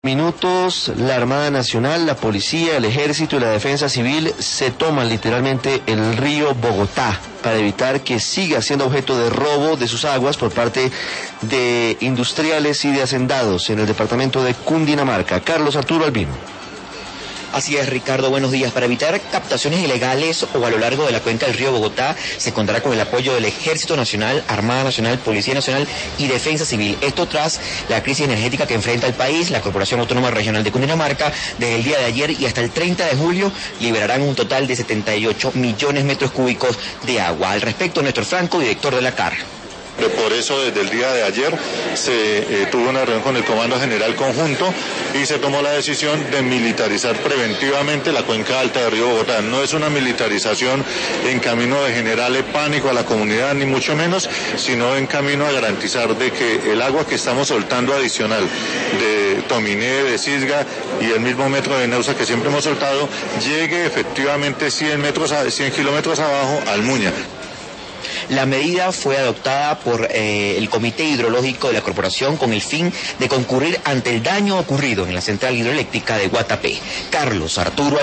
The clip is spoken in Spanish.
Minutos, la Armada Nacional, la Policía, el Ejército y la Defensa Civil se toman literalmente el río Bogotá para evitar que siga siendo objeto de robo de sus aguas por parte de industriales y de hacendados en el departamento de Cundinamarca. Carlos Arturo Albino. Así es, Ricardo, buenos días. Para evitar captaciones ilegales o a lo largo de la cuenca del río Bogotá, se contará con el apoyo del Ejército Nacional, Armada Nacional, Policía Nacional y Defensa Civil. Esto tras la crisis energética que enfrenta el país. La Corporación Autónoma Regional de Cundinamarca, desde el día de ayer y hasta el 30 de julio, liberarán un total de 78 millones de metros cúbicos de agua. Al respecto, Néstor Franco, director de la CAR. Por eso desde el día de ayer se tuvo una reunión con el Comando General Conjunto y se tomó la decisión de militarizar preventivamente la cuenca alta del río Bogotá. No es una militarización en camino de generarle pánico a la comunidad, ni mucho menos, sino en camino a garantizar de que el agua que estamos soltando adicional de Tominé, de Cisga y el mismo metro de Neusa que siempre hemos soltado, llegue efectivamente 100 kilómetros abajo al Muña. La medida fue adoptada por el Comité Hidrológico de la Corporación con el fin de concurrir ante el daño ocurrido en la central hidroeléctrica de Guatapé. Carlos Arturo